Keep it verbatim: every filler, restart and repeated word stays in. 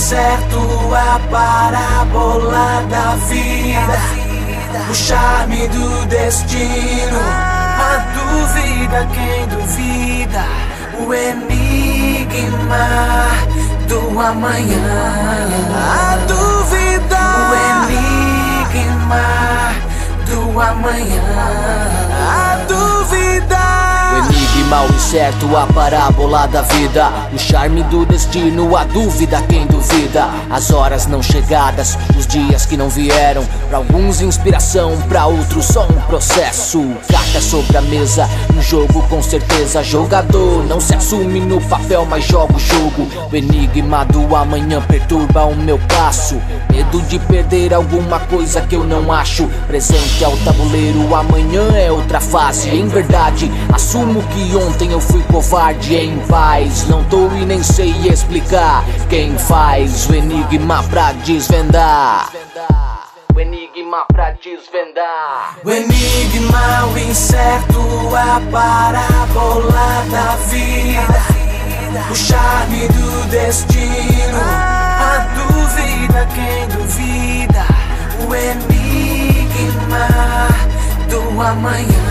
incerto, a parábola da vida, o charme do destino, a dúvida, quem duvida, o enigma do amanhã. A dúvida, o enigma do amanhã. A dúvida, o enigma, o incerto, a parábola da vida, o charme do destino, a dúvida, quem duvida, as horas não chegadas, os dias que não vieram, pra alguns inspiração, pra outros só um processo. Carta sobre a mesa, um jogo com certeza, jogador não se assume no papel, mas joga o jogo. O enigma do amanhã perturba o meu passo, medo de perder alguma coisa que eu não acho. Presente ao tabuleiro, amanhã é outra fase. Em verdade, assumo que ontem eu fui covarde. Em paz, não tô e nem sei explicar quem faz o enigma pra desvendar. O enigma pra desvendar. O enigma, o incerto, a parábola da vida, o charme do destino, a dúvida, quem duvida, o enigma do amanhã.